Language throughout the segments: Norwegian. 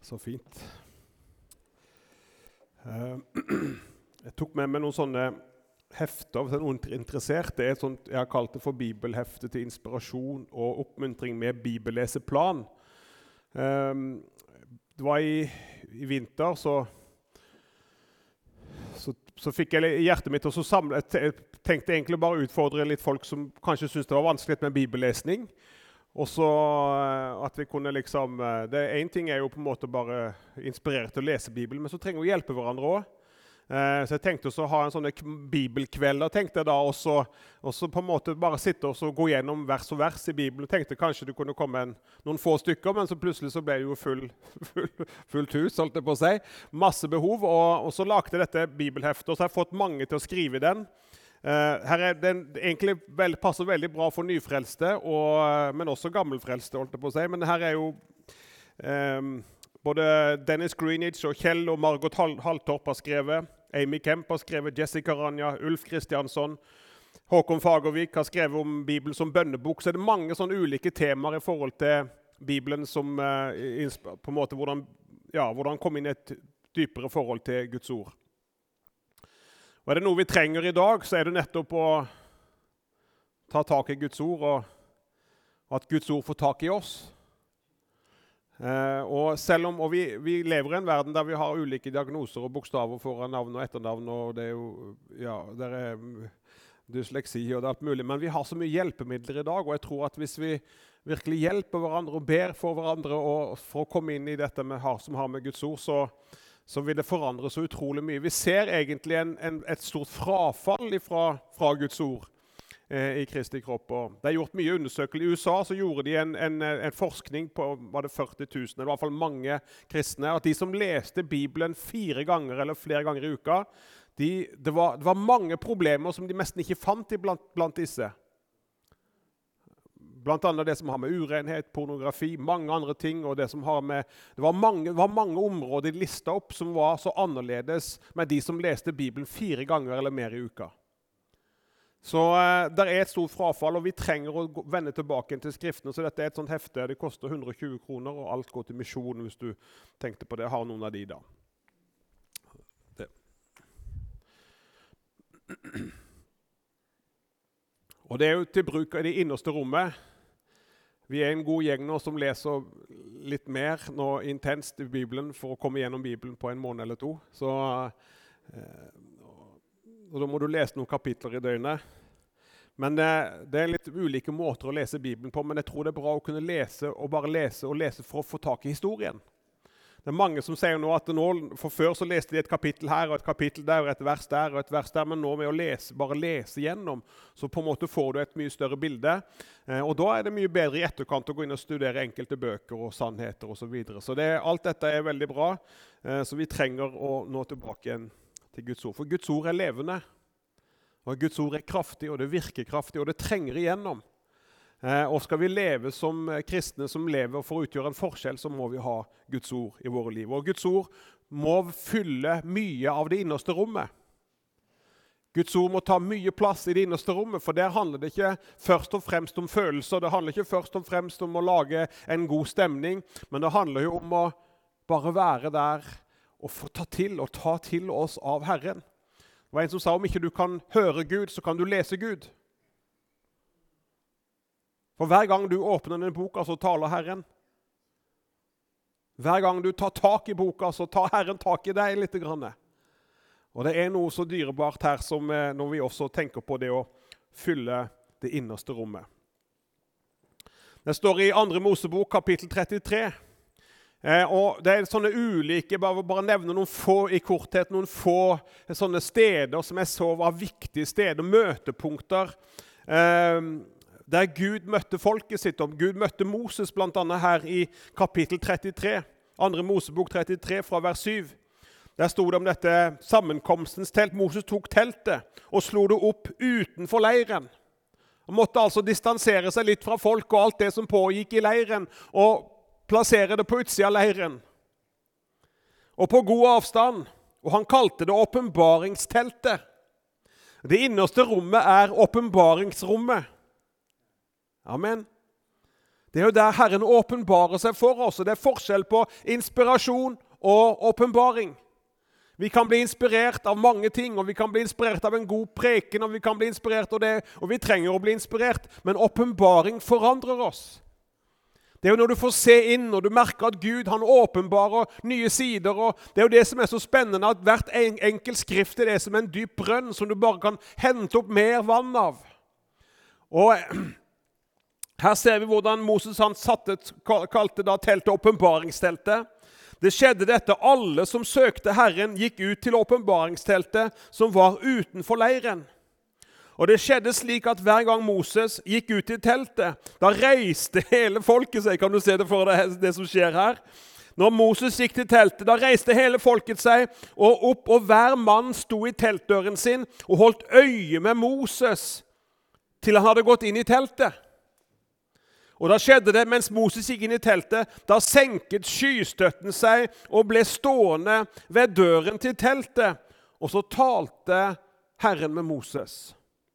Så fint. Jeg tok med meg noen sånne hefter, hvis noen er interessert. Det er et sånt, jeg har kalt det for bibelhefte til inspirasjon og oppmuntring med bibelleseplan. Det var i vinter, så fikk jeg i hjertet mitt, og så jeg tenkte egentlig bare å utfordre litt folk som kanskje syntes det var vanskelig med bibellesning. Og så at vi kunne liksom, en ting er jo på en måte bare inspirert til å lese Bibelen, men så trenger vi å hjelpe hverandre også. Så jeg tenkte å ha en sånne bibelkvelder, tenkte jeg da, og så på en måte bare sitte og så gå gjennom vers og vers i Bibelen. Jeg tenkte kanskje det kunne komme noen få stykker, men så plutselig så ble det jo fullt hus, holdt jeg på å si. Masse behov, og så lagde jeg dette bibelheftet, og så har jeg fått mange til å skrive i den. Her er den egentlig passer veldig bra for nyfrelste, men også gammelfrelste, holdt jeg på å si. Men her er jo både Dennis Greenwich og Kjell og Margot Haltorp har skrevet, Amy Kemp har skrevet, Jessica Ranja, Ulf Kristiansson, Håkon Fagervik har skrevet om Bibelen som bønnebok. Så er det mange sånne ulike temaer i forhold til Bibelen som på en måte hvordan komme inn i et dypere forhold til Guds ord. Og er det noe vi trenger i dag, så er det nettopp å ta tak i Guds ord, og at Guds ord får tak i oss. Og selv om vi lever i en verden der vi har ulike diagnoser og bokstaver foran navn og etternavn, og det er jo, der er dysleksi og det er alt mulig, men vi har så mye hjelpemidler i dag, og jeg tror at hvis vi virkelig hjelper hverandre og ber for hverandre og for å komme inn i dette som har med Guds ord, så vil det forandre så utrolig mye. Vi ser egentlig et stort frafall fra Guds ord i Kristi kropp. Og det er gjort mye undersøkelser. I USA så gjorde de en forskning på var det 40 000, eller i hvert fall mange kristne, at de som leste Bibelen 4 ganger eller flere ganger i uka, det var mange problemer som de nesten ikke fant blant disse. Blant annet det som har med urenhet, pornografi, mange andre ting, og det som har med... Det var mange områder de listet opp som var så annerledes med de som leste Bibelen 4 ganger eller mer i uka. Så det er et stort frafall, og vi trenger å vende tilbake til skriftene, så dette er et sånt hefte, det koster 120 kroner, og alt går til misjon hvis du tenkte på det. Jeg har noen av de da. Det. Og det er jo til bruk i det innerste rommet. Vi er en god gjeng nå som leser litt mer nå intenst i Bibelen for å komme gjennom Bibelen på en måned eller 2. Og da må du lese noen kapitler i døgnet. Men det er litt ulike måter å lese Bibelen på, men jeg tror det er bra å kunne lese og bare lese for å få tak i historien. Det er mange som sier nå at for før så leste de et kapittel her, og et kapittel der, og et vers der, og et vers der, men nå med å bare lese gjennom, så på en måte får du et mye større bilde. Og da er det mye bedre i etterkant å gå inn og studere enkelte bøker og sannheter og så videre. Så alt dette er veldig bra, så vi trenger å nå tilbake igjen til Guds ord. For Guds ord er levende, og Guds ord er kraftig, og det virker kraftig, og det trenger igjennom. Og skal vi leve som kristne som lever for å utgjøre en forskjell, så må vi ha Guds ord i våre liv. Og Guds ord må fylle mye av det innerste rommet. Guds ord må ta mye plass i det innerste rommet, for der handler det ikke først og fremst om følelser, det handler ikke først og fremst om å lage en god stemning, men det handler jo om å bare være der og få ta til oss av Herren. Det var en som sa, om ikke du kan høre Gud, så kan du lese Gud. For hver gang du åpner denne boka, så taler Herren. Hver gang du tar tak i boka, så tar Herren tak i deg litt grann. Og det er noe så dyrebart her som når vi også tenker på det å fylle det innerste rommet. Det står i 2. Mosebok, kapittel 33. Og det er sånne ulike, bare nevne noen få i korthet, noen få sånne steder som jeg så var viktige steder, møtepunkter, der Gud møtte folket sitt om. Gud møtte Moses blant annet her i kapittel 33, 2. Mosebok 33 fra vers 7. Der stod det om dette sammenkomstens telt. Moses tok teltet og slo det opp utenfor leiren. Han måtte altså distansere seg litt fra folk og alt det som pågikk i leiren, og plassere det på utsida av leiren. Og på god avstand. Og han kalte det åpenbaringsteltet. Det innerste rommet er åpenbaringsrommet. Amen. Det er jo der Herren åpenbarer seg for oss, og det er forskjell på inspirasjon og åpenbaring. Vi kan bli inspirert av mange ting, og vi kan bli inspirert av en god preken, og vi kan bli inspirert av det, og vi trenger å bli inspirert, men åpenbaring forandrer oss. Det er jo når du får se inn, og du merker at Gud han åpenbarer nye sider, og det er jo det som er så spennende, at hvert enkelt skrift er det som en dyp brønn, som du bare kan hente opp mer vann av. Og her ser vi hvordan Moses han kalte da teltet åpenbaringsteltet. Det skjedde dette, alle som søkte Herren gikk ut til åpenbaringsteltet som var utenfor leiren. Og det skjedde slik at hver gang Moses gikk ut i teltet, da reiste hele folket seg. Kan du se det for deg, det som skjer her? Når Moses gikk til teltet, da reiste hele folket seg og hver mann sto i teltdøren sin og holdt øye med Moses til han hadde gått inn i teltet. Og da skjedde det, mens Moses gikk inn i teltet, da senket skystøtten seg og ble stående ved døren til teltet. Og så talte Herren med Moses.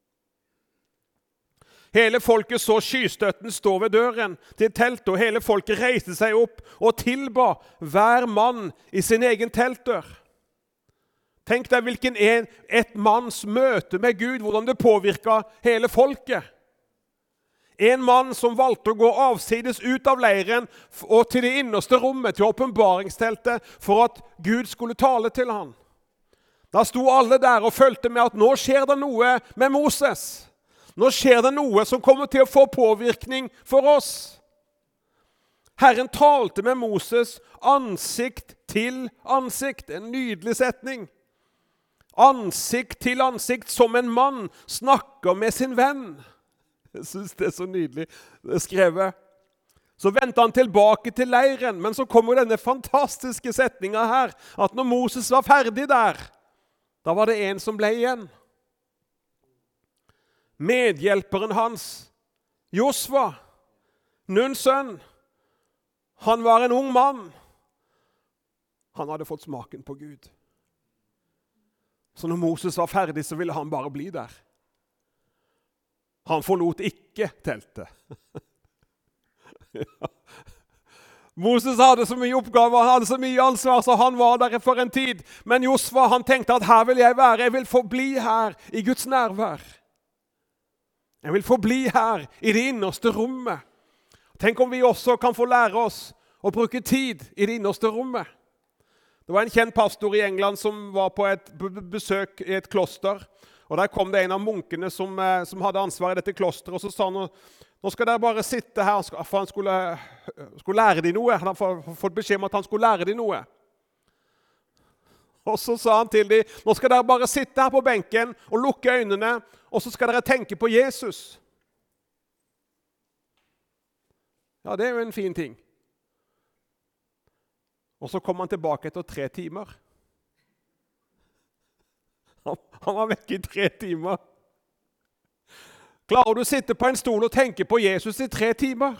Hele folket så skystøtten stå ved døren til teltet, og hele folket reiste seg opp og tilba hver mann i sin egen teltdør. Tenk deg hvilken et manns møte med Gud, hvordan det påvirket hele folket. En mann som valgte å gå avsides ut av leiren og til det innerste rommet, til åpenbaringsteltet, for at Gud skulle tale til han. Da sto alle der og følte med at nå skjer det noe med Moses. Nå skjer det noe som kommer til å få påvirkning for oss. Herren talte med Moses ansikt til ansikt. En nydelig setning. Ansikt til ansikt, som en mann snakker med sin venn. Jeg synes det er så nydelig skrevet. Så ventet han tilbake til leiren, men så kommer denne fantastiske setningen her, at når Moses var ferdig der, da var det en som ble igjen. Medhjelperen hans, Josva, Nuns sønn, han var en ung mann. Han hadde fått smaken på Gud. Så når Moses var ferdig, så ville han bare bli der. Han forlot ikke teltet. Ja. Moses hadde så mye oppgaver, han hadde så mye ansvar, så han var der for en tid. Men Josva, han tenkte at her vil jeg være, jeg vil forbli her i Guds nærvær. Jeg vil forbli her i det innerste rommet. Tenk om vi også kan få lære oss å bruke tid i det innerste rommet. Det var en kjent pastor i England som var på et besøk i et kloster. Og der kom det en av munkene som hadde ansvar i dette klosteret, og så sa han, nå skal dere bare sitte her, for han skulle lære dem noe. Han hadde fått beskjed om at han skulle lære dem noe. Og så sa han til dem, nå skal dere bare sitte her på benken og lukke øynene, og så skal dere tenke på Jesus. Ja, det er jo en fin ting. Og så kom han tilbake etter 3 timer. Han var vekk i 3 timer. Klarer du å sitte på en stol og tenke på Jesus i 3 timer?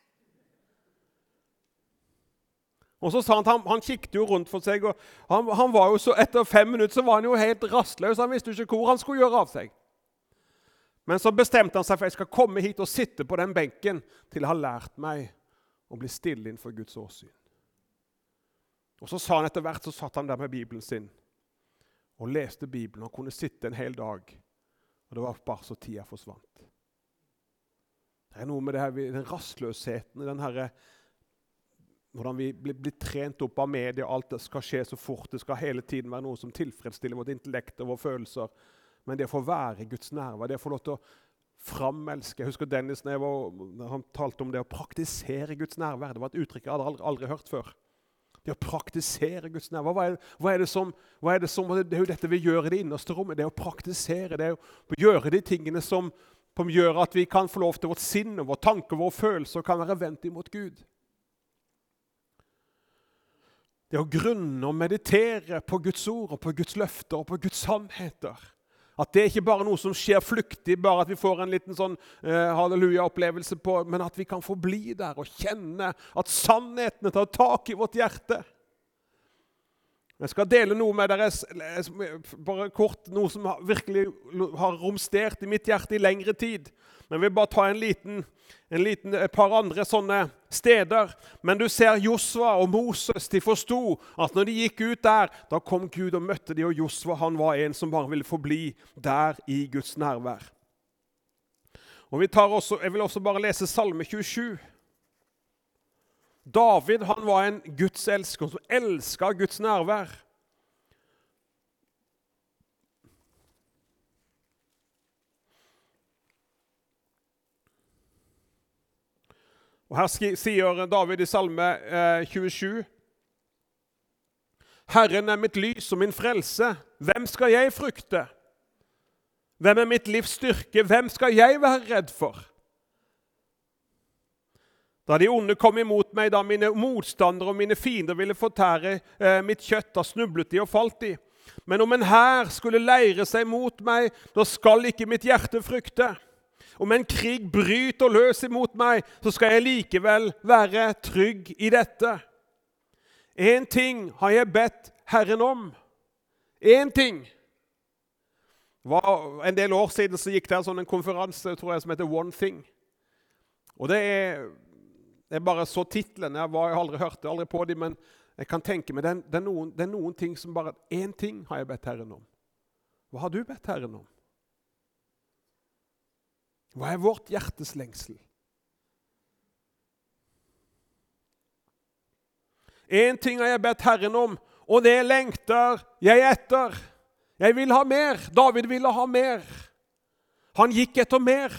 Og så sa han kikket jo rundt for seg, og han var jo så, etter 5 minutter så var han jo helt rastløs. Han visste jo ikke hvor han skulle gjøre av seg. Men så bestemte han seg for at jeg skal komme hit og sitte på den benken til jeg har lært meg å bli stille innenfor Guds åsyn. Og så sa han etter hvert, så satt han der med Bibelen sin og leste Bibelen. Han kunne sitte en hel dag, og det var bare så tida forsvant. Det er noe med det her, den rastløsheten, den her, hvordan vi blir trent opp av media, alt det skal skje så fort, det skal hele tiden være noe som tilfredsstiller vårt intellekt og våre følelser. Men det å få være i Guds nærvær, det å få lov til å framelske. Jeg husker Dennis, når han talte om det å praktisere Guds nærvær. Det var et uttrykk jeg aldri hørt før. Det å praktisere Guds nærvær. Hva er det som, det er jo dette vi gjør i det innerste rommet. Det å praktisere, det er å gjøre de tingene som gjør at vi kan få lov til vårt sinn, vår tanke, våre følelser kan være vendt imot Gud. Det å grunne og meditere på Guds ord og på Guds løfter og på Guds sannheter. At det ikke bare er noe som skjer flyktig, bare at vi får en liten sånn halleluja-opplevelse på, men at vi kan få bli der og kjenne at sannhetene tar tak i vårt hjerte. Jeg skal dele noe med dere, bare kort, noe som virkelig har romstert i mitt hjerte i lengre tid. Men jeg vil bare ta et par andre sånne steder. Men du ser Josva og Moses, de forstod at når de gikk ut der, da kom Gud og møtte de, og Josva han var en som bare ville forbli der i Guds nærvær. Og jeg vil også bare lese Salme 27. David han var en Guds elsker som elsket Guds nærvær. Og her sier David i Salme 27: Herren er mitt lys og min frelse. Hvem skal jeg frykte? Hvem er mitt livs styrke? Hvem skal jeg være redd for? Da de onde kom imot meg, da mine motstandere og mine fiender ville fortære mitt kjøtt, da snublet de og falt de. Men om en hær skulle leire seg mot meg, da skal ikke mitt hjerte frykte. Om en krig bryter løs imot meg, så skal jeg likevel være trygg i dette. En ting har jeg bedt Herren om. En ting. En del år siden så gikk det en sånn konferanse, tror jeg, som heter One Thing. Og det er bare så titlen. Jeg aldri hørt det, aldri på dem, men jeg kan tenke meg, det er noen ting som bare, en ting har jeg bedt Herren om. Hva har du bedt Herren om? Hva er vårt hjertes lengsel? En ting har jeg bedt Herren om, og det lengter jeg etter. Jeg vil ha mer. David ville ha mer. Han gikk etter mer.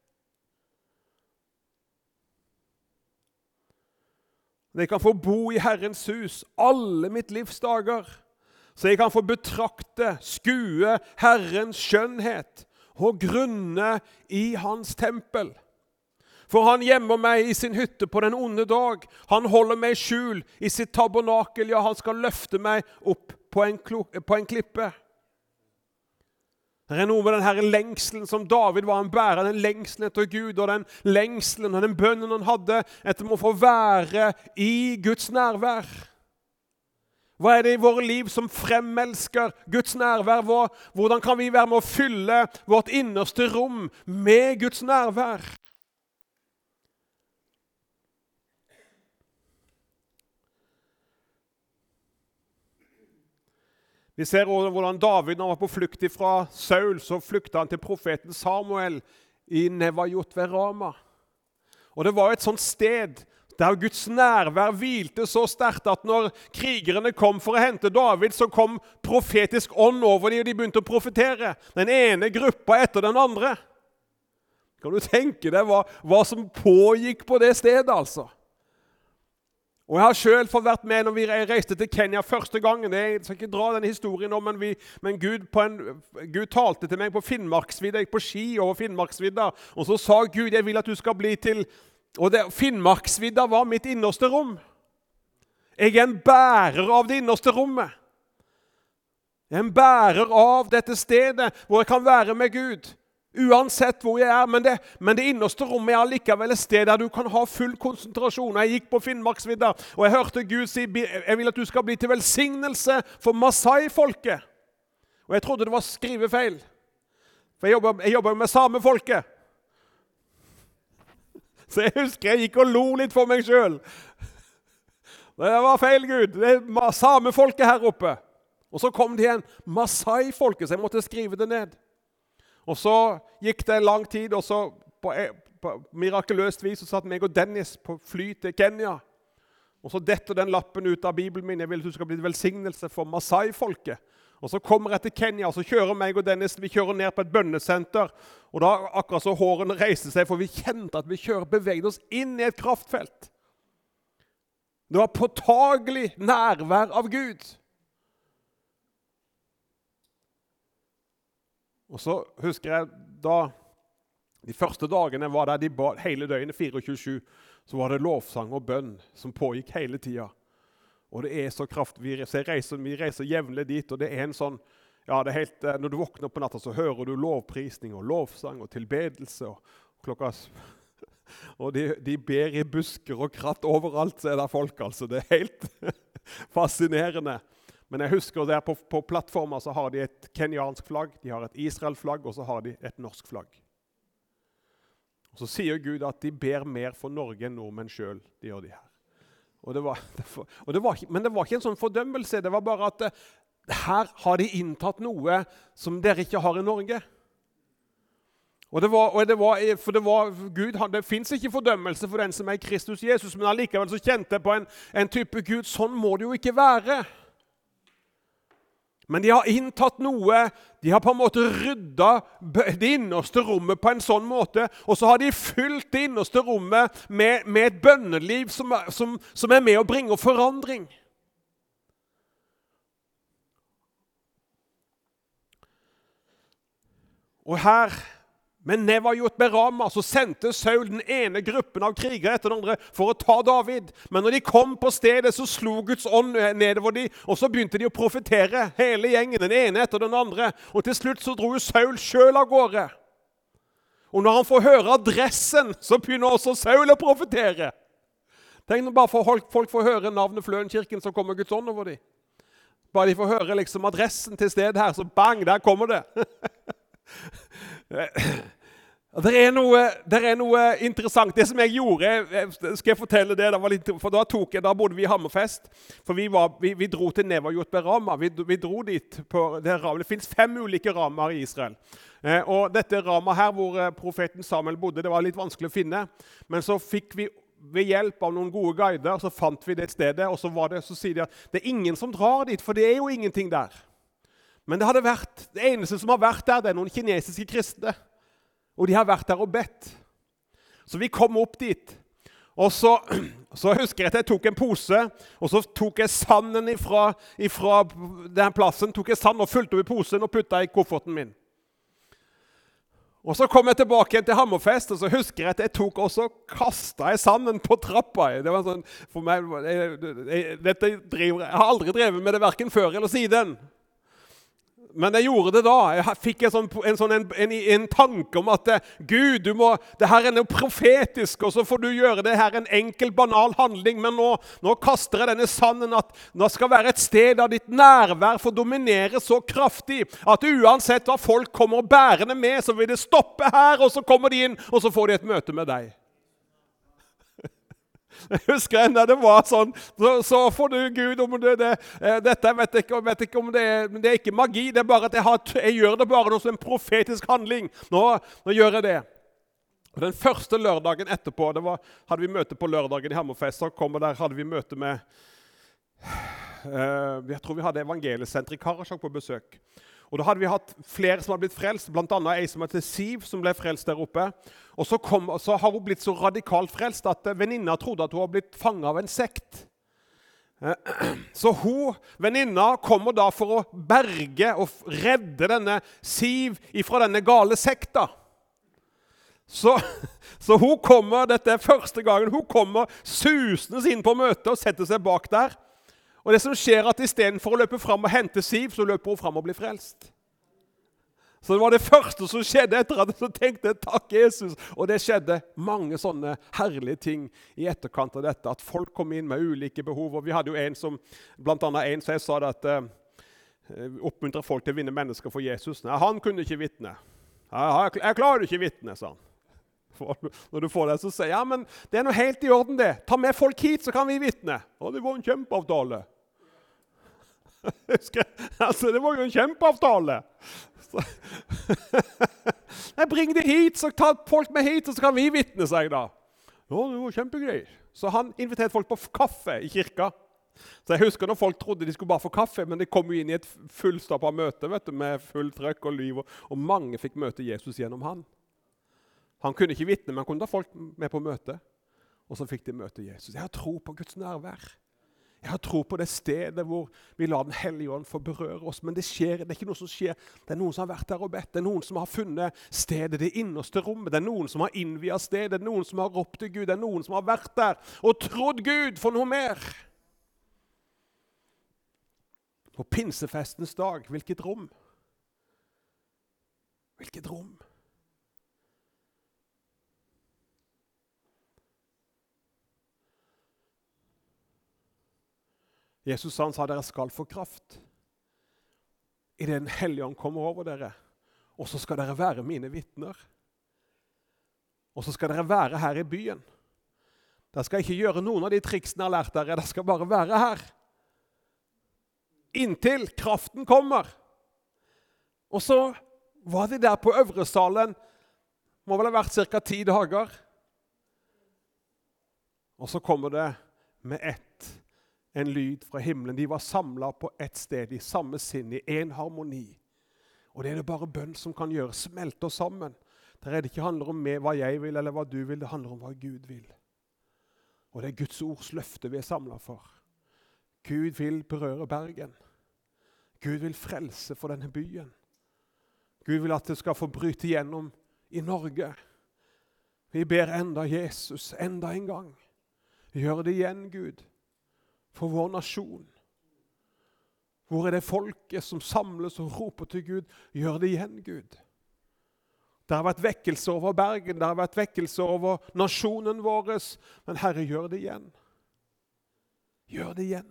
Jeg kan få bo i Herrens hus alle mitt livs dager, så jeg kan få betrakte, skue Herrens skjønnhet og grunne i hans tempel. For han gjemmer meg i sin hytte på den onde dag. Han holder meg i skjul i sitt tabernakel. Ja, han skal løfte meg opp på en klippe. Det er noe med denne lengselen som David var en bærer, den lengselen etter Gud, og den lengselen og den bønnen han hadde etter å få være i Guds nærvær. Hva er det i våre liv som fremelsker Guds nærvær? Hvordan kan vi være med å fylle vårt innerste rom med Guds nærvær? Vi ser også hvordan David, når han var på flukt fra Saul, så flyktet han til profeten Samuel i Nevajot ved Rama. Og det var et sånt sted der Guds nærvær hvilte så sterkt at når krigerne kom for å hente David, så kom profetisk ånd over dem, og de begynte å profetere. Den ene gruppa etter den andre. Kan du tenke deg hva som pågikk på det stedet, altså? Og jeg har selv fått vært med når vi reiste til Kenya første gangen. Jeg skal ikke dra den historien nå, men Gud talte til meg på Finnmarksvidda. Jeg gikk på ski over Finnmarksvidda, og så sa Gud, jeg vil at du skal bli til... Og Finnmarksvidda var mitt innerste rom. Jeg er en bærer av det innerste rommet. Jeg er en bærer av dette stedet hvor jeg kan være med Gud. Uansett hvor jeg er, men det innerste rommet er allikevel et sted der du kan ha full konsentrasjon. Jeg gikk på Finnmarksvidda, og jeg hørte Gud si, jeg vil at du skal bli til velsignelse for Masai-folket. Og jeg trodde det var skrivefeil, for jeg jobber med samefolket. Så jeg husker jeg gikk og lo litt for meg selv. Det var feil, Gud. Det er samefolket her oppe. Og så kom det igjen Masai-folket, så jeg måtte skrive det ned. Og så gikk det lang tid, og så på mirakuløst vis så satt meg og Dennis på fly til Kenya. Og så detter den lappen ut av Bibelen min. Jeg vil at du skal bli velsignelse for Masai-folket. Og så kommer jeg til Kenya, og så kjører meg og Dennis, vi kjører ned på et bønnesenter. Og da akkurat så hårene reiser seg, for vi kjente at vi beveget oss inn i et kraftfelt. Det var påtagelig nærvær av Gud. Og så husker jeg da, de første dagene var der de ba hele døgnet, 24/7, så var det lovsang og bønn som pågikk hele tiden. Og det er så kraftig, vi reiser jevnlig dit, og det er en sånn, ja, det er helt, når du våkner på natta så hører du lovprisning og lovsang og tilbedelse, og de ber i busker og kratt overalt, så er det folk, altså. Det er helt fascinerende. Men jeg husker der på plattformer så har de et kenyansk flagg, de har et Israel-flagg, og så har de et norsk flagg. Og så sier Gud at de ber mer for Norge enn nordmenn selv, de gjør de her. Men det var ikke en sånn fordømmelse, det var bare at her har de inntatt noe som dere ikke har i Norge. Det finnes ikke fordømmelse for den som er i Kristus Jesus, men allikevel så kjente jeg på en type Gud, sånn må det jo ikke være. Men de har inntatt noe, de har på en måte ryddet det innerste rommet på en sånn måte, og så har de fylt det innerste rommet med et bønneliv som er med å bringe forandring. Og her, med Nevajot Berama, så sendte Saul den ene gruppen av krigere etter den andre for å ta David. Men når de kom på stedet, så slo Guds ånd nedover de, og så begynte de å profetere, hele gjengen, den ene etter den andre. Og til slutt så dro Saul selv av gårde. Og når han får høre adressen, så begynner også Saul å profetere. Tenk nå bare for folk får høre navnet Fløenkirken, så kommer Guds ånd over de. Bare de får høre liksom adressen til stedet her, så bang, der kommer det. Det er noe interessant. Det som jeg gjorde, skal jeg fortelle det, da bodde vi i Hammerfest, for vi dro til Nevajot Berama, vi dro dit på det ramet. Det finnes 5 ulike ramer i Israel, og dette ramet her hvor profeten Samuel bodde, det var litt vanskelig å finne, men så fikk vi ved hjelp av noen gode guider, så fant vi det stedet, og så sier de at det er ingen som drar dit, for det er jo ingenting der. Men det eneste som har vært der, det er noen kinesiske kristne. Og de har vært der og bedt. Så vi kom opp dit. Og så husker jeg at jeg tok en pose, og så tok jeg sanden ifra den plassen, tok jeg sand og fulgte opp i posen og puttet i kofferten min. Og så kom jeg tilbake igjen til Hammerfest, og så husker jeg at jeg tok også kastet jeg sanden på trappa. Det var sånn, for meg, jeg har aldri drevet med det hverken før eller siden. Men jeg gjorde det da. Jeg fikk en tanke om at Gud, det her er noe profetisk, og så får du gjøre det her en enkel, banal handling. Men nå kaster jeg denne sanden at det skal være et sted der ditt nærvær får dominere så kraftig, at uansett hva folk kommer bærende med, så vil det stoppe her, og så kommer de inn, og så får de et møte med deg. Jeg husker enda det var sånn, så får du Gud om dette, jeg vet ikke om det er, men det er ikke magi, det er bare at jeg gjør det bare som en profetisk handling. Nå gjør jeg det. Og den første lørdagen etterpå, hadde vi møte på lørdagen i Hammerfest, så hadde vi møte med, jeg tror vi hadde Evangeliesenteret i Karasjok på besøk. Og da hadde vi hatt flere som hadde blitt frelst, blant annet en som heter Siv, som ble frelst der oppe. Og så har hun blitt så radikalt frelst at venninna trodde at hun hadde blitt fanget av en sekt. Så venninna kommer da for å berge og redde denne Siv fra denne gale sekta. Så hun kommer, dette er første gangen, hun kommer susende inn på møtet og setter seg bak der. Og det som skjer at i stedet for å løpe frem og hente Siv, så løper hun frem og blir frelst. Så det var det første som skjedde etter at jeg tenkte, takk Jesus. Og det skjedde mange sånne herlige ting i etterkant av dette, at folk kom inn med ulike behov. Og vi hadde jo blant annet en som jeg sa det at oppmuntrer folk til å vinne mennesker for Jesus. Nei, han kunne ikke vitne. Jeg klarer ikke vitne, sa han. Når du får det, så sier jeg, ja, men det er noe helt i orden det. Ta med folk hit, så kan vi vitne. Og det var en kjempeavtale. Det var jo en kjempeavtale. Jeg bring det hit, så ta folk med hit, og så kan vi vitne, sier jeg da. Ja, det var kjempegreier. Så han inviterte folk på kaffe i kirka. Så jeg husker når folk trodde de skulle bare få kaffe, men de kom jo inn i et fullstappet møte, med full trøkk og liv, og mange fikk møte Jesus gjennom han. Han kunne ikke vitne, men han kunne ta folk med på møte. Og så fikk de møte Jesus. Jeg har tro på Guds nærvær. Jeg har tro på det stedet hvor vi lar den hellige ånd få berøre oss. Men det er ikke noe som skjer. Det er noen som har vært der og bedt. Det er noen som har funnet stedet, det innerste rommet. Det er noen som har innviet stedet. Det er noen som har ropt til Gud. Det er noen som har vært der og trodd Gud for noe mer. På pinsefestens dag, hvilket rom? Hvilket rom? Jesus han sa, dere skal få kraft. I den hellige ånd kommer over dere. Og så skal dere være mine vitner. Og så skal dere være her i byen. Dere skal ikke gjøre noen av de triksene jeg har lært dere. Dere skal bare være her. Inntil kraften kommer. Og så var de der på øvre salen. Må vel ha vært cirka 10 dager. Og så kommer det med en lyd fra himmelen. De var samlet på ett sted, i samme sinn, i en harmoni. Og det er det bare bønn som kan gjøre, smelte oss sammen. Der er det ikke handler om hva jeg vil, eller hva du vil, det handler om hva Gud vil. Og det er Guds ords løfte vi er samlet for. Gud vil berøre Bergen. Gud vil frelse for denne byen. Gud vil at det skal få bryte igjennom i Norge. Vi ber enda Jesus, enda en gang. Gjør det igjen, Gud, for vår nasjon. Hvor er det folket som samles og roper til Gud? Gjør det igjen, Gud. Det har vært vekkelse over Bergen, det har vært vekkelse over nasjonen vår, men Herre, gjør det igjen. Gjør det igjen.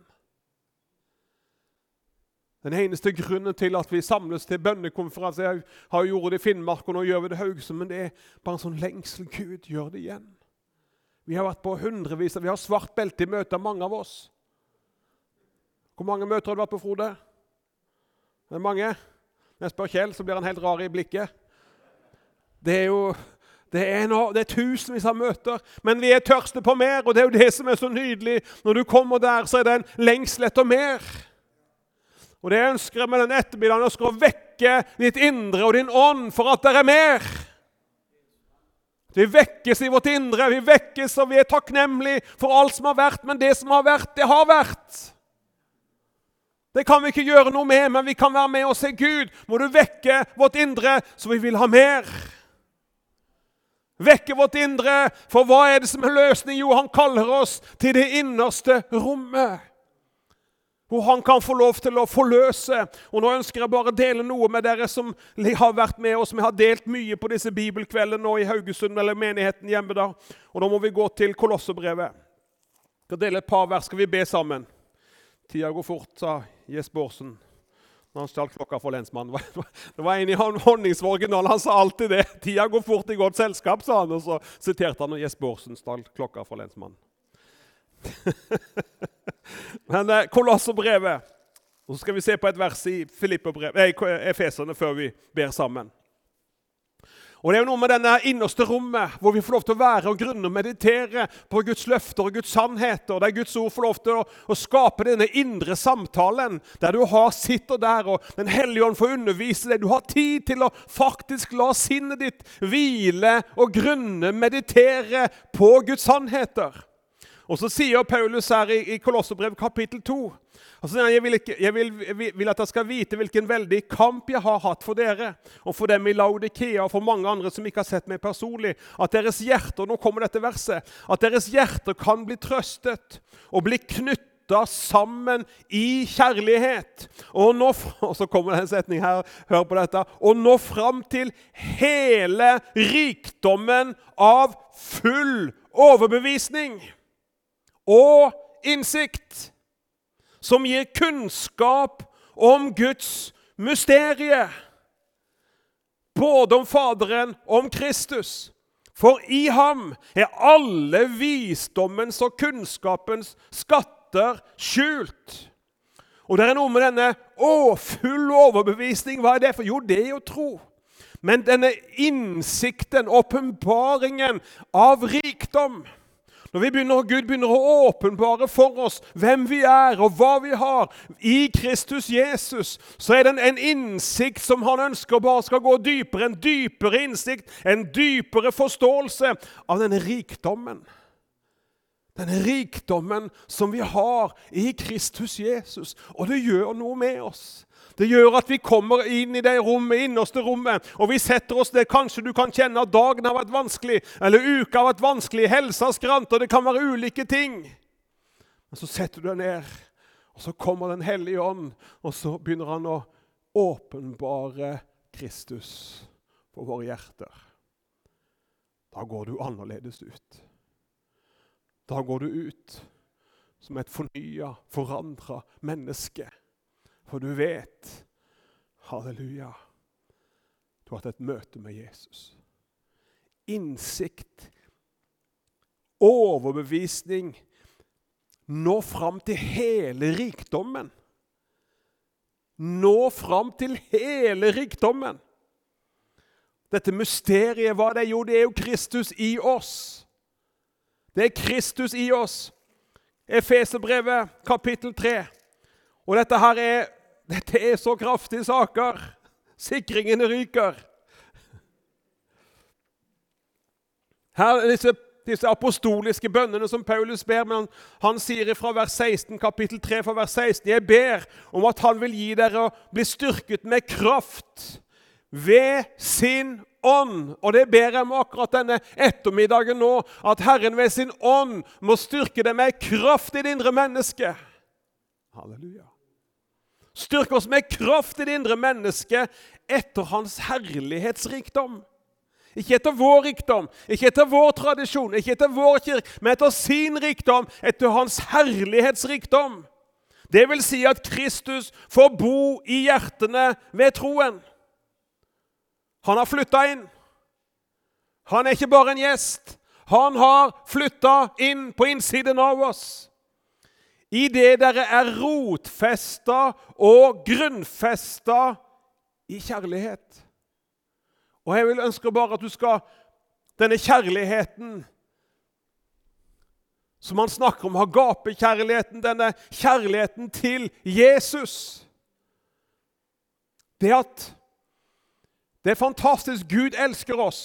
Den eneste grunnen til at vi samles til bønnekonferanse, jeg har gjort det i Finnmark, og nå gjør vi det i Haugesund, men det er bare en sånn lengsel. Gud, gjør det igjen. Vi har vært på hundrevis, vi har svart belte i møter, mange av oss. Hvor mange møter har du vært på, Frode? Det er mange. Når jeg spør Kjell, så blir han helt rar i blikket. Det er tusenvis av møter, men vi er tørste på mer, og det er jo det som er så nydelig. Når du kommer der, så er det en lengsel etter mer. Og det jeg ønsker med den ettermiddagen, jeg ønsker å vekke ditt indre og din ånd for at det er mer. Vi vekkes i vårt indre, vi vekkes og vi er takknemlige for alt som har vært, men det som har vært, det har vært. Det kan vi ikke gjøre noe med, men vi kan være med og se Gud. Må du vekke vårt indre, så vi vil ha mer. Vekke vårt indre, for hva er det som er løsning? Jo, han kaller oss til det innerste rommet, hvor han kan få lov til å forløse. Og nå ønsker jeg bare å dele noe med dere som har vært med oss, som har delt mye på disse bibelkveldene nå i Haugesund, eller menigheten hjemme da. Og nå må vi gå til Kolosserbrevet. Jeg skal dele et par vers, skal vi be sammen. Tida går fort, sa Jes Borsen. Når han stjal klokka for lensmannen. Det var en i Honningsvågen, han sa alltid det. Tida går fort i godt selskap, sa han, og så siterte han når Jes Borsen stjal klokka for lensmannen. Men Kolosserbrevet, og så skal vi se på et vers i Efeserne før vi ber sammen. Og det er jo noe med denne innerste rommet, hvor vi får lov til å være og grunne og meditere på Guds løfter og Guds sannheter, der Guds ord får lov til å skape denne indre samtalen, der du sitter der, og den hellige ånd får undervise deg. Du har tid til å faktisk la sinnet ditt hvile og grunne, meditere på Guds sannheter. Og så sier Paulus her i Kolosserbrev kapittel 2, altså, jeg vil at dere skal vite hvilken veldig kamp jeg har hatt for dere, og for dem i Laodikea, og for mange andre som ikke har sett meg personlig, at deres hjerter, nå kommer dette verset, at deres hjerter kan bli trøstet, og bli knyttet sammen i kjærlighet. Og så kommer det en setning her, hør på dette, og nå fram til hele rikdommen av full overbevisning og innsikt, som gir kunnskap om Guds mysterie, både om Faderen og om Kristus. For i ham er alle visdommens og kunnskapens skatter skjult. Og det er noe med denne full overbevisning. Hva er det for? Jo, det er å tro. Men denne innsikten, åpenbaringen av rikdom, når Gud begynner å åpenbare for oss hvem vi er og hva vi har i Kristus Jesus, så er det en innsikt som han ønsker bare skal gå dypere, en dypere innsikt, en dypere forståelse av denne rikdommen. Denne rikdommen som vi har i Kristus Jesus, og det gjør noe med oss. Det gjør at vi kommer inn i det rommet, innerste rommet, og vi setter oss det. Kanskje du kan kjenne at dagen har vært vanskelig, eller uka har vært vanskelig, helsa skrant, og det kan være ulike ting. Men så setter du deg ned, og så kommer den hellige ånd, og så begynner han å åpenbare Kristus på våre hjerter. Da går du annerledes ut. Da går du ut som et fornyet, forandret menneske. For du vet, halleluja, du har hatt et møte med Jesus. Innsikt, overbevisning, nå fram til hele rikdommen. Nå fram til hele rikdommen. Dette mysteriet, hva det er? Jo, det er jo Kristus i oss. Det er Kristus i oss. Efeserbrevet, kapittel 3. Og dette er så kraftige saker. Sikringene ryker. Her er disse apostoliske bønnene som Paulus ber, men han sier fra vers 16, kapittel 3 fra vers 16, jeg ber om at han vil gi dere å bli styrket med kraft ved sin ånd. Og det ber jeg om akkurat denne ettermiddagen nå, at Herren ved sin ånd må styrke deg med kraft i det indre menneske. Halleluja. Styrk oss med kraft i det indre menneske etter hans herlighetsrikdom. Ikke etter vår rikdom, ikke etter vår tradisjon, ikke etter vår kirke, men etter sin rikdom, etter hans herlighetsrikdom. Det vil si at Kristus får bo i hjertene ved troen. Han har flyttet inn. Han er ikke bare en gjest. Han har flyttet inn på innsiden av oss. I det dere er rotfestet og grunnfestet i kjærlighet. Og jeg vil ønske bare at du skal, denne kjærligheten, som han snakker om, agape-kjærligheten, denne kjærligheten til Jesus. Det er fantastisk, Gud elsker oss.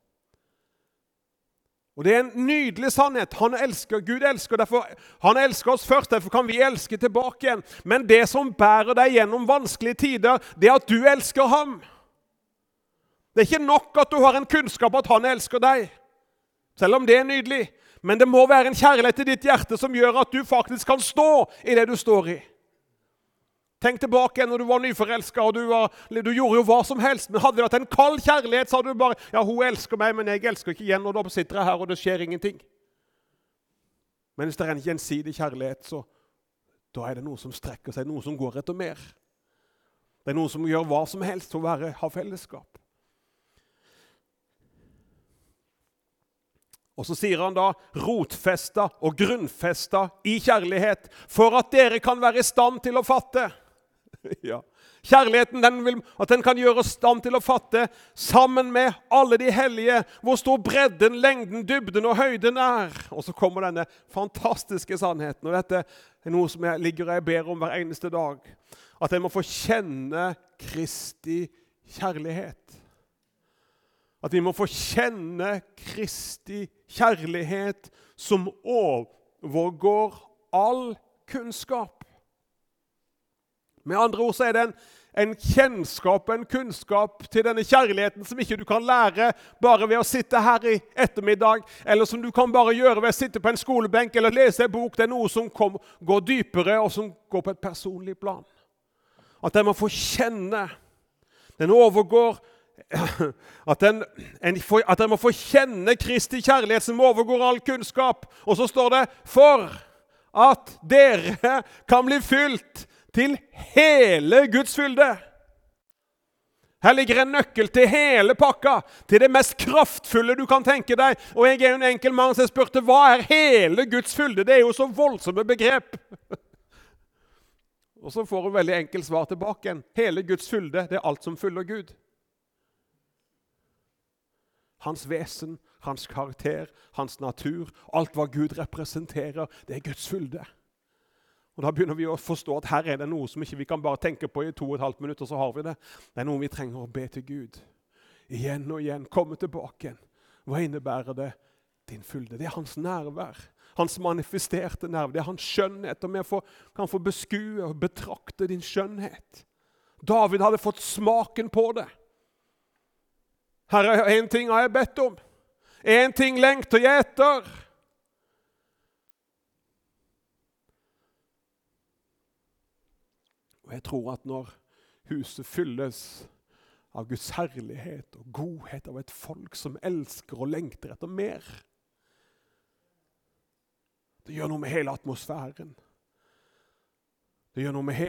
Og det er en nydelig sannhet. Gud elsker, han elsker oss først, derfor kan vi elske tilbake igjen. Men det som bærer deg gjennom vanskelige tider, det er at du elsker ham. Det er ikke nok at du har en kunnskap at han elsker deg, selv om det er nydelig. Men det må være en kjærlighet i ditt hjerte som gjør at du faktisk kan stå i det du står i. Tenk tilbake når du var nyforelsket, og du gjorde jo hva som helst. Men hadde det vært en kald kjærlighet, så hadde du bare, ja, hun elsker meg, men jeg elsker ikke igjen, og da sitter jeg her, og det skjer ingenting. Men hvis det er en gjensidig kjærlighet, så da er det noe som strekker seg, noe som går etter mer. Det er noe som gjør hva som helst for å ha fellesskap. Og så sier han da, rotfesta og grunnfesta i kjærlighet, for at dere kan være i stand til å fatte. Ja. Kjærligheten, at den kan gjøre oss stand til å fatte, sammen med alle de hellige, hvor stor bredden, lengden, dybden og høyden er. Og så kommer denne fantastiske sannheten, og dette er noe som jeg ber om hver eneste dag. At jeg må få kjenne Kristi kjærlighet. At vi må få kjenne Kristi kjærlighet som overgår all kunnskap. Med andre ord så er det en kjennskap, en kunnskap til denne kjærligheten som ikke du kan lære bare ved å sitte her i ettermiddag, eller som du kan bare gjøre ved å sitte på en skolebenk eller lese en bok. Det er noe som går dypere og som går på et personlig plan. At jeg må få kjenne, den overgår at jeg må få kjenne Kristi kjærlighet som overgår all kunnskap. Og så står det, for at dere kan bli fylt til hele Guds fylde. Her ligger en nøkkel til hele pakka, til det mest kraftfulle du kan tenke deg. Og jeg er jo en enkel mann som spurte, hva er hele Guds fylde? Det er jo så voldsomme begrep. Og så får du veldig enkelt svar tilbake. Hele Guds fylde, det er alt som fyller Gud. Hans vesen, hans karakter, hans natur, alt hva Gud representerer, det er Guds fylde. Og da begynner vi å forstå at her er det noe som ikke vi kan bare tenke på i 2,5 minutter, så har vi det. Det er noe vi trenger å be til Gud. Igjen og igjen, komme tilbake igjen. Hva innebærer det? Din fylde. Det er hans nærvær. Hans manifesterte nærvær. Det er hans skjønnhet. Og vi kan få beskue og betrakte din skjønnhet. David hadde fått smaken på det. Herre, en ting har jeg bedt om. En ting lengter jeg etter. Og jeg tror at når huset fylles av Guds herlighet og godhet av et folk som elsker og lengter etter mer, Det gjør noe med hele atmosfæren. Det gjør noe med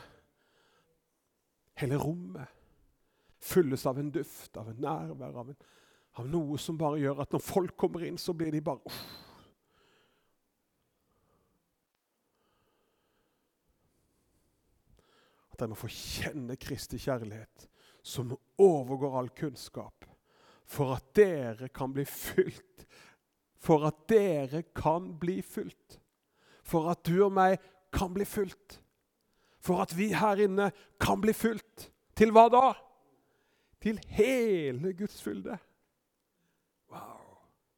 hele rommet. Fylles av en duft, av en nærvær, av noe som bare gjør at når folk kommer inn, så blir de bare... At dere må få kjenne Kristi kjærlighet, som overgår all kunnskap, for at dere kan bli fylt. For at dere kan bli fylt. For at du og meg kan bli fylt. For at vi her inne kan bli fylt. Til hva da? Til hele Guds fylde. Wow.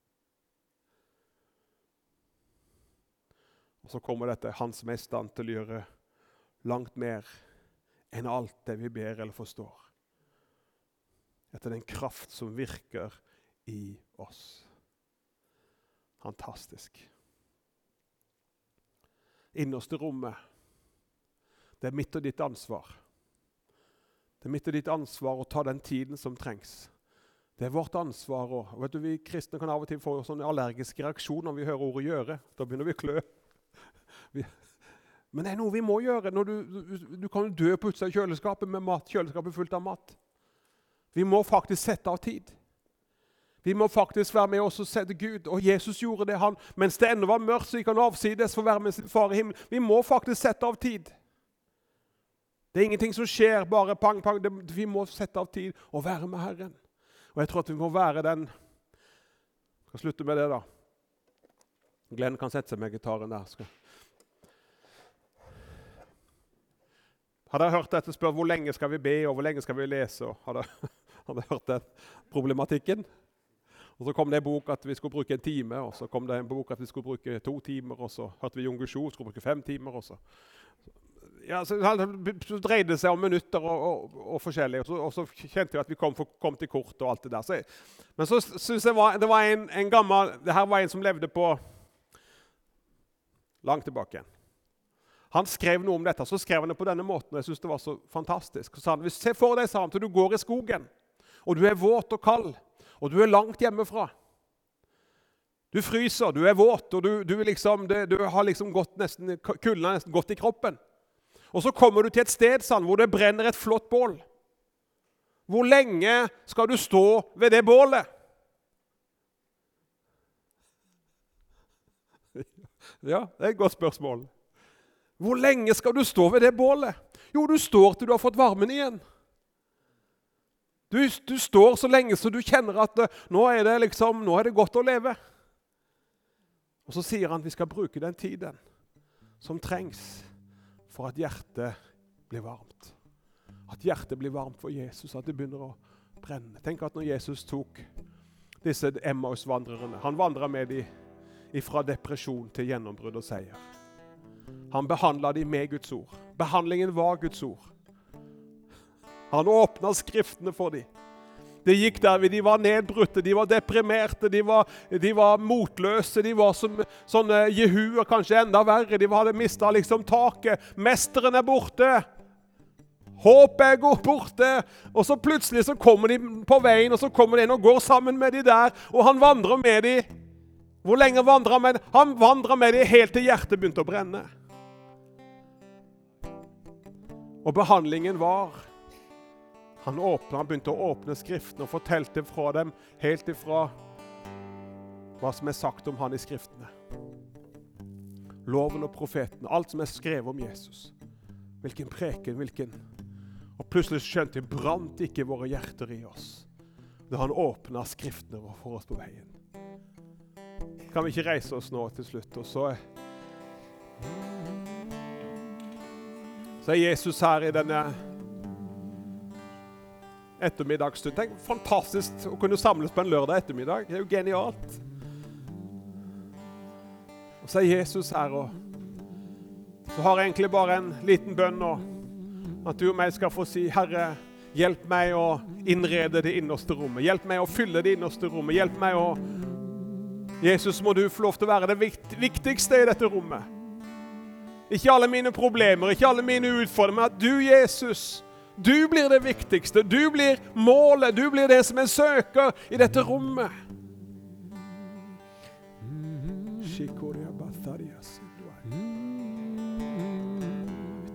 Og så kommer dette, han som er i stand til å gjøre langt mer enn alt det vi ber eller forstår. Etter den kraft som virker i oss. Fantastisk. Innerste rommet, det er mitt og ditt ansvar. Det er mitt og ditt ansvar å ta den tiden som trengs. Det er vårt ansvar. Og vet du, vi kristne kan av og til få sånne allergiske reaksjoner når vi hører ordet gjøre. Da begynner vi å klø. Men det er noe vi må gjøre. Når du kan dø på utsida av kjøleskapet med mat. Kjøleskapet fullt av mat. Vi må faktisk sette av tid. Vi må faktisk være med oss og sette Gud. Og Jesus gjorde det, han. Mens det enda var mørkt, så gikk han avsides for å være med sin far i himmelen. Vi må faktisk sette av tid. Det er ingenting som skjer bare pang, pang. Vi må sette av tid og være med Herren. Og jeg tror at vi må være den... Jeg skal slutte med det da. Glenn kan sette seg med gitaren der. Har dere hørt dette spørsmålet, hvor lenge skal vi be og hvor lenge skal vi lese? Har dere hørt den problematikken? Og så kom det en bok at vi skulle bruke 1 time, og så kom det en bok at vi skulle bruke 2 timer, og så hørte vi Jon Gudsjo skulle bruke 5 timer, og så... Ja, så dreide det seg om minutter og forskjellig, og så kjente jeg at vi kom til kort og alt det der. Men så synes jeg det var en gammel, det her var en som levde på langt tilbake igjen. Han skrev noe om dette, så skrev han det på denne måten, og jeg synes det var så fantastisk. Så sa han, se for deg, sa han, til du går i skogen, og du er våt og kald, og du er langt hjemmefra. Du fryser, du er våt, og du har liksom gått nesten, kulden har nesten gått i kroppen. Og så kommer du til et sted, sa han, hvor det brenner et flott bål. Hvor lenge skal du stå ved det bålet? Ja, det er et godt spørsmål. Hvor lenge skal du stå ved det bålet? Jo, du står til du har fått varmen igjen. Du står så lenge så du kjenner at nå er det godt å leve. Og så sier han at vi skal bruke den tiden som trengs for at hjertet blir varmt. At hjertet blir varmt for Jesus, at det begynner å brenne. Tenk at når Jesus tok disse Emmaus-vandrerne, han vandret med dem fra depresjon til gjennombrudd og seier. Han behandlet dem med Guds ord. Behandlingen var Guds ord. Han åpnet skriftene for dem. Det gikk der, de var nedbrutte, de var deprimerte, de var motløse, de var som sånne jehuer, kanskje enda verre. De hadde mistet taket. Mesteren er borte. Håpet er borte. Og så plutselig så kommer de på veien, og så kommer de inn og går sammen med de der, og han vandrer med de. Hvor lenge vandrer han med de? Han vandrer med de helt til hjertet begynte å brenne. Og behandlingen var... Han begynte å åpne skriftene og fortalte fra dem helt ifra hva som er sagt om han i skriftene. Loven og profeten, alt som er skrevet om Jesus. Hvilken preken, Og plutselig skjønte jeg, brant ikke våre hjerter i oss. Da han åpnet skriftene for oss på veien. Kan vi ikke reise oss nå til slutt? Og så er Jesus her i denne ettermiddagsstund. Tenk, fantastisk å kunne samles på en lørdag ettermiddag. Det er jo genialt. Og så er Jesus her, og så har jeg egentlig bare en liten bønn, og at du og meg skal få si, Herre, hjelp meg å innrede det innerste rommet. Hjelp meg å fylle det innerste rommet. Hjelp meg å... Jesus, må du få lov til å være det viktigste i dette rommet. Ikke alle mine problemer, ikke alle mine utfordringer, men at du, Jesus, du blir det viktigste, du blir målet, du blir det som en søker i dette rommet.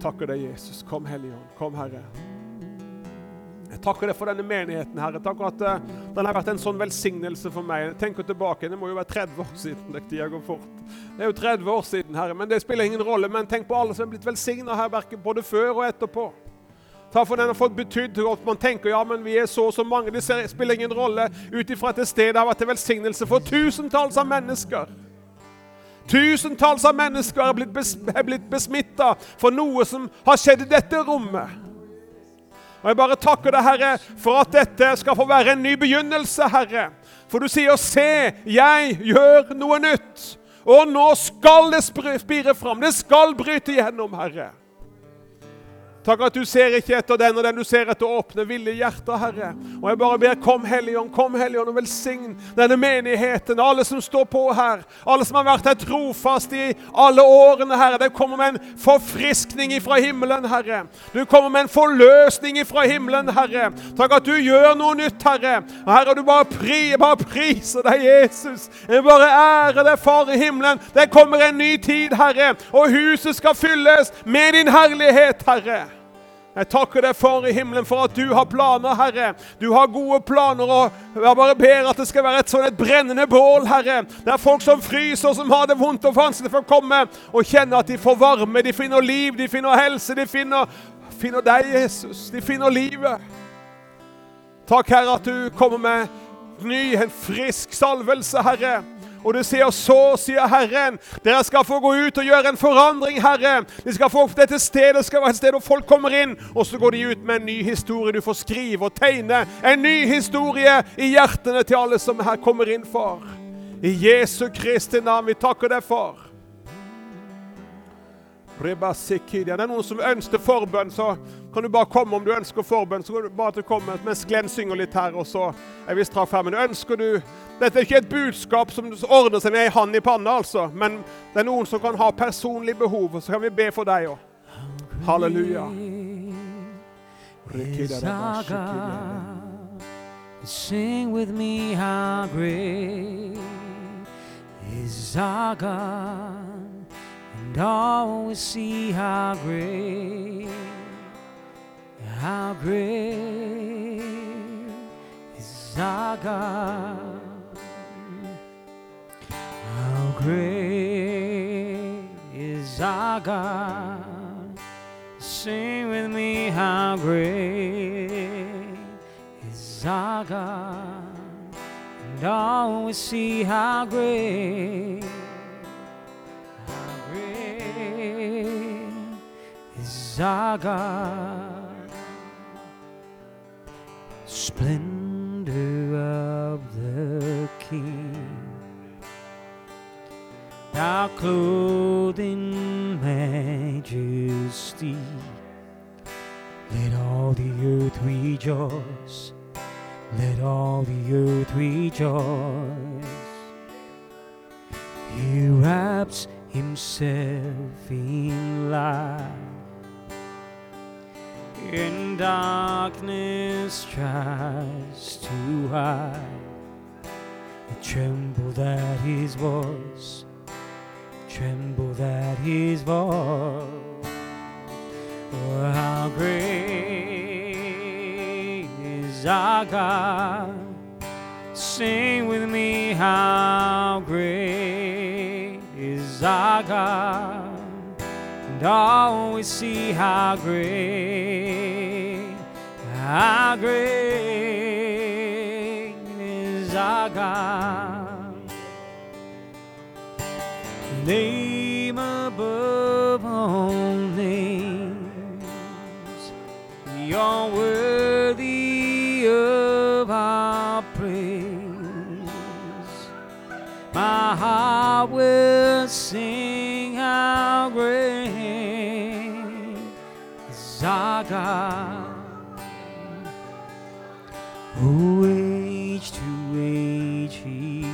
takker deg, Jesus. Kom, Helligånd. Kom, Herre. Jeg takker deg for denne menigheten, Herre. Takk for at den har vært en sånn velsignelse for meg. Jeg tenker tilbake, det må jo være 30 år siden. Det går fort. Det er jo 30 år siden, Herre, men det spiller ingen rolle. Men tenk på alle som er blitt velsignet her, både før og etterpå. Takk for den har fått betydd at man tenker, ja, men vi er så mange. Det spiller ingen rolle. Utifra et sted har vært en velsignelse for tusentalls av mennesker. Tusentalls av mennesker er blitt besmittet for noe som har skjedd i dette rommet. Og jeg bare takker deg, Herre, for at dette skal få være en ny begynnelse, Herre. For du sier, se, jeg gjør noe nytt. Og nå skal det spire fram, det skal bryte gjennom, Herre. Takk at du ser ikke etter den, og den du ser etter åpne, ville hjerter, Herre. Og jeg bare ber, kom Helligånd, og velsign denne menigheten, alle som står på her, alle som har vært her trofast i alle årene, Herre. Det kommer med en forfriskning fra himmelen, Herre. Du kommer med en forløsning fra himmelen, Herre. Takk at du gjør noe nytt, Herre. Og Herre, du bare priser deg, Jesus. Jeg bare ærer deg, Far i himmelen. Det kommer en ny tid, Herre, og huset skal fylles med din herlighet, Herre. Jeg takker deg, Far i himmelen, for at du har planer, Herre. Du har gode planer, og jeg bare ber at det skal være et brennende bål, Herre. Det er folk som fryser, som har det vondt og vanskelig for å komme og kjenne at de får varme, de finner liv, de finner helse, de finner deg, Jesus. De finner livet. Takk, Herre, at du kommer med en frisk salvelse, Herre. Og du sier, så sier Herren, dere skal få gå ut og gjøre en forandring, Herre. De skal få opp dette stedet, det skal være et sted hvor folk kommer inn, og så går de ut med en ny historie. Du får skrive og tegne en ny historie i hjertene til alle som her kommer inn, Far. I Jesu Kristi navn, vi takker deg, Far. Det er noen som ønsker forbønn, så kan du bare komme om du ønsker forbønn, så kan du bare komme mens Glenn synger litt her, og så er vi straks ferdig. Men ønsker du, dette er ikke et budskap som ordner seg med en hand i panna, altså, men det er noen som kan ha personlig behov, og så kan vi be for deg også. Halleluja. Sing with me, how great is our God. And always see how great is our God. How great is our God. Sing with me, how great is our God. And always see how great is our God. Splendor of the King, thou clothed in majesty. Let all the earth rejoice. Let all the earth rejoice. He wraps himself in light, in darkness tries to hide. Trembled at his voice, trembled at his voice. Oh, how great is our God. Sing with me, how great is our God. And always see how great is our God. Name above all names, you're worthy of our praise. My heart will sing how great is our God. Oh,